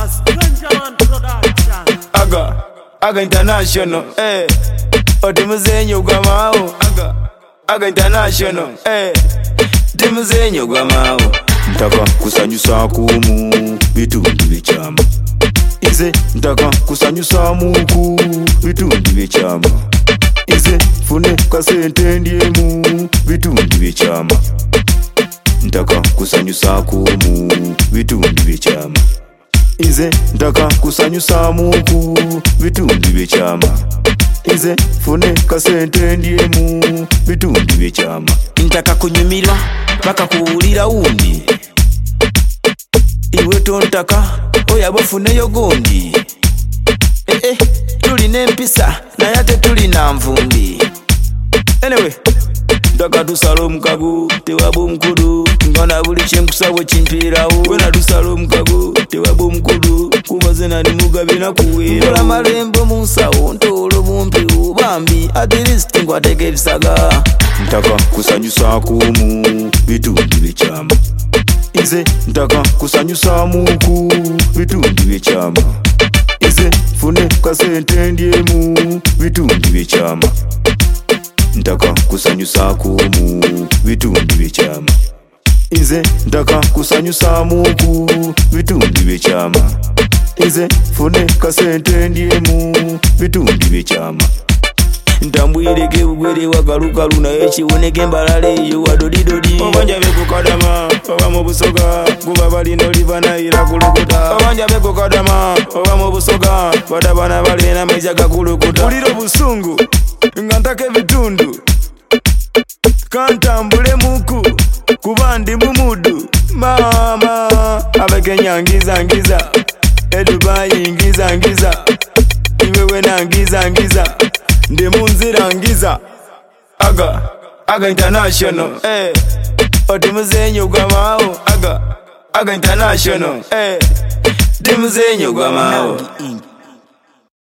A Stranger Man Production. Aga International, Otimuzenyo gwamao. Aga International, Timuzenyo gwamao. Ntaka kusanyusa kumu bitundu by'ekyama. Ize ntaka kusanyusa muku bitundu by'ekyama. Ize fune kasente ndiemu bitundu by'ekyama. Ntaka kusanyusa kumu bitundu by'ekyama. Ize ntaka kusanyusa muku bitundu by'ekyama. Ize fune kasente ndiemu bitundu by'ekyama. Ntaka kunyumirwa paka kuwulira wundi. Iwe tontaka oyaba ofuneyo gondi. Tulina empisa naye ate tulina nvumbi. Anyway, ntaka tusala omukago tewaba omukudu. Ngana buli kyenkusabwe kimpiirawo. Wena tusala omukago tewaba omukudu. Kubaze nani mugabe nakuweera. Nkola malembo mu nsawo ntoola obumpi bambi. At least nkwateka ebisaga. Ntaka kusanyusa kumu bitundu by'ekyama. Ize ntaka kusanyusa muku bitundu by'ekyama. Ize fune kasente ndiemu bitundu by'ekyama. Ntaka kusanyusa kumu bitundu by'ekyama. Ize ntaka kusanyusa muku bitundu by'ekyama. Ize fune kasente ndiemu bitundu by'ekyama. Ntambwireke bugwere wagalukalu naye kiwoneka embalala eyo wadodidodi. Obanja bekukadama oba mu busoga guba balina oliva nayira kulukuta. Obanja bekukadama oba mu busoga badabana balina maiza gakulukuta. Ulira obusungu nga ntaka ebitundu kantambule muku kuba ndi mumudu. Mama abekenya ngiza Edubai ngiza iwewe nangiza ndi munzira ngiza. Aga International, Otimuzenyo gwamao. Aga International, Timuzenyo gwamao.